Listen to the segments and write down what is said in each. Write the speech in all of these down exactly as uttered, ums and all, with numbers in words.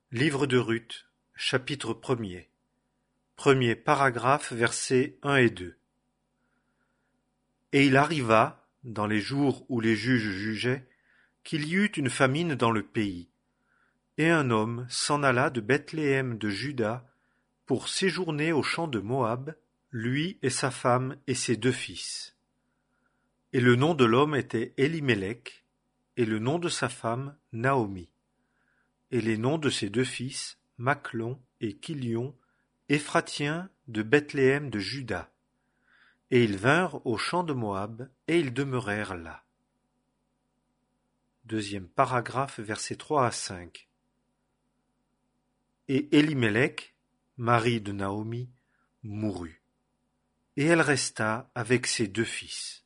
Livre de Ruth, chapitre premier. Premier paragraphe, versets un et deux. Et il arriva, dans les jours où les juges jugeaient, qu'il y eut une famine dans le pays. Et un homme s'en alla de Bethléem de Juda pour séjourner au champ de Moab, lui et sa femme et ses deux fils. Et le nom de l'homme était Élimélec, et le nom de sa femme Naomi. Et les noms de ses deux fils, Machlon et Kilion, Éphratiens de Bethléem de Juda. Et ils vinrent au champ de Moab, et ils demeurèrent là. Deuxième paragraphe, versets trois à cinq. Et Élimélec, mari de Naomi, mourut, et elle resta avec ses deux fils.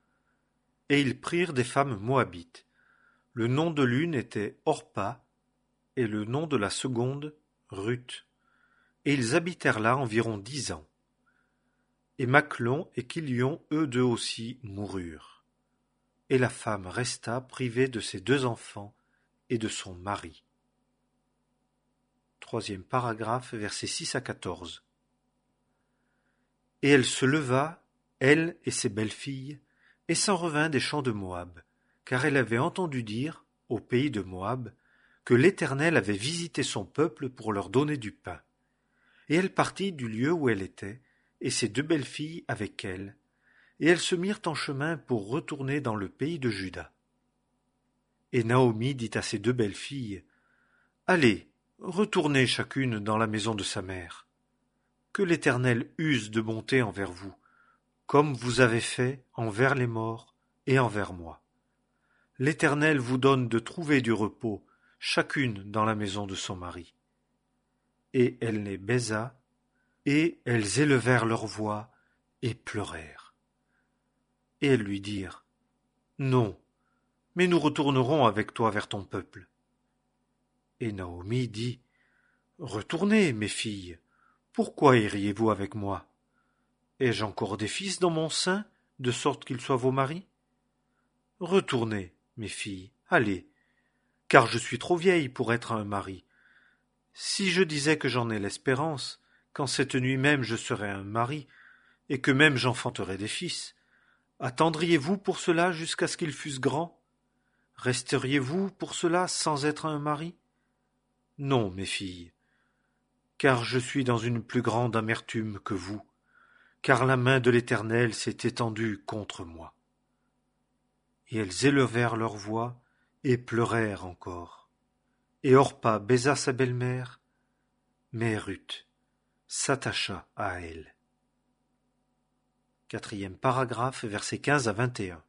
Et ils prirent des femmes moabites. Le nom de l'une était Orpa, et le nom de la seconde, Ruth. Et ils habitèrent là environ dix ans. Et Machlon et Kilion, eux deux aussi, moururent. Et la femme resta privée de ses deux enfants et de son mari. Troisième paragraphe, versets six à quatorze. Et elle se leva, elle et ses belles-filles, et s'en revint des champs de Moab, car elle avait entendu dire, au pays de Moab, que l'Éternel avait visité son peuple pour leur donner du pain. Et elle partit du lieu où elle était, et ses deux belles-filles avec elle, et elles se mirent en chemin pour retourner dans le pays de Juda. Et Naomi dit à ses deux belles-filles, « Allez, retournez chacune dans la maison de sa mère. Que l'Éternel use de bonté envers vous, comme vous avez fait envers les morts et envers moi. L'Éternel vous donne de trouver du repos, chacune dans la maison de son mari. » Et elle les baisa, et elles élevèrent leur voix et pleurèrent. Et elles lui dirent, « Non, mais nous retournerons avec toi vers ton peuple. » Et Naomi dit, « Retournez, mes filles, pourquoi iriez-vous avec moi? Ai-je encore des fils dans mon sein, de sorte qu'ils soient vos maris? Retournez, mes filles, allez, car je suis trop vieille pour être un mari. Si je disais que j'en ai l'espérance, qu'en cette nuit même je serais un mari, et que même j'enfanterais des fils, attendriez-vous pour cela jusqu'à ce qu'ils fussent grands? Resteriez-vous pour cela sans être un mari? Non, mes filles, car je suis dans une plus grande amertume que vous, car la main de l'Éternel s'est étendue contre moi. » Et elles élevèrent leur voix et pleurèrent encore. Et Orpa baisa sa belle-mère, mais Ruth s'attacha à elle. Quatrième paragraphe, versets quinze à vingt et un.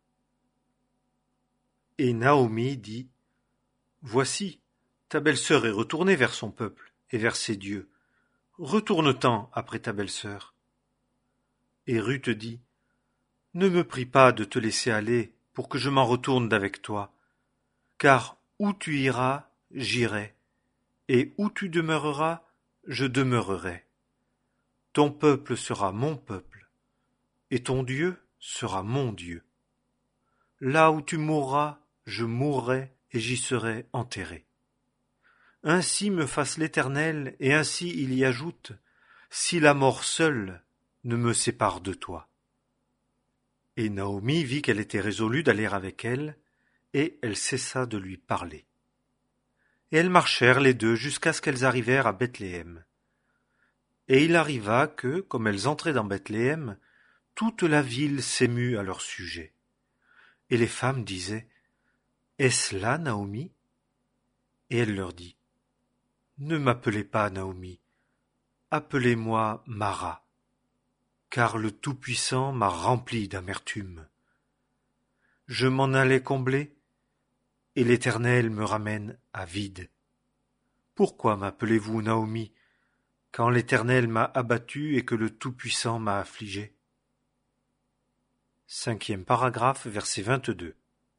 Et Naomi dit, « Voici, ta belle-sœur est retournée vers son peuple et vers ses dieux. Retourne-t'en après ta belle-sœur. » Et Ruth dit, « Ne me prie pas de te laisser aller pour que je m'en retourne d'avec toi, car où tu iras, j'irai, et où tu demeureras, je demeurerai. Ton peuple sera mon peuple, et ton Dieu sera mon Dieu. Là où tu mourras, je mourrai, et j'y serai enterré. Ainsi me fasse l'Éternel, et ainsi il y ajoute, si la mort seule ne me sépare de toi. » Et Naomi vit qu'elle était résolue d'aller avec elle, et elle cessa de lui parler. Et elles marchèrent les deux jusqu'à ce qu'elles arrivèrent à Bethléem. Et il arriva que, comme elles entraient dans Bethléem, toute la ville s'émut à leur sujet. Et les femmes disaient, « Est-ce là Naomi ?» Et elle leur dit, « Ne m'appelez pas Naomi, appelez-moi Mara, car le Tout-Puissant m'a rempli d'amertume. Je m'en allais combler, et l'Éternel me ramène à vide. Pourquoi m'appelez-vous Naomi, quand l'Éternel m'a abattu et que le Tout-Puissant m'a affligé? » Cinquième paragraphe, verset vingt-deux.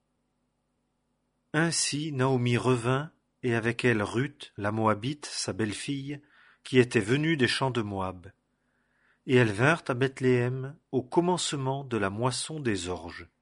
Ainsi Naomi revint, et avec elle Ruth, la Moabite, sa belle-fille, qui était venue des champs de Moab. Et elles vinrent à Bethléem au commencement de la moisson des orges.